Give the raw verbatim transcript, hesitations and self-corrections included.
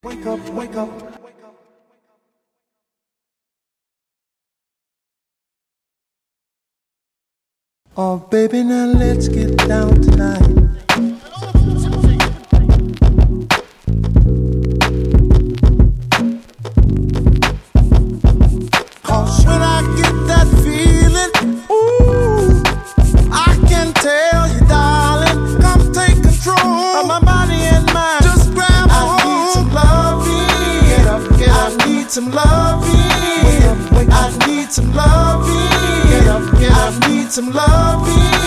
Wake up, wake up. Oh, baby, now let's get down tonight. Cause when I get that feeling, ooh, I can tell you, darling, come take control of my body and mind. Just grab a hold. I need some loving. Get up, get up. I need some loving. Wake up, wake up. I need some loving. Get up, get up. I need some loving.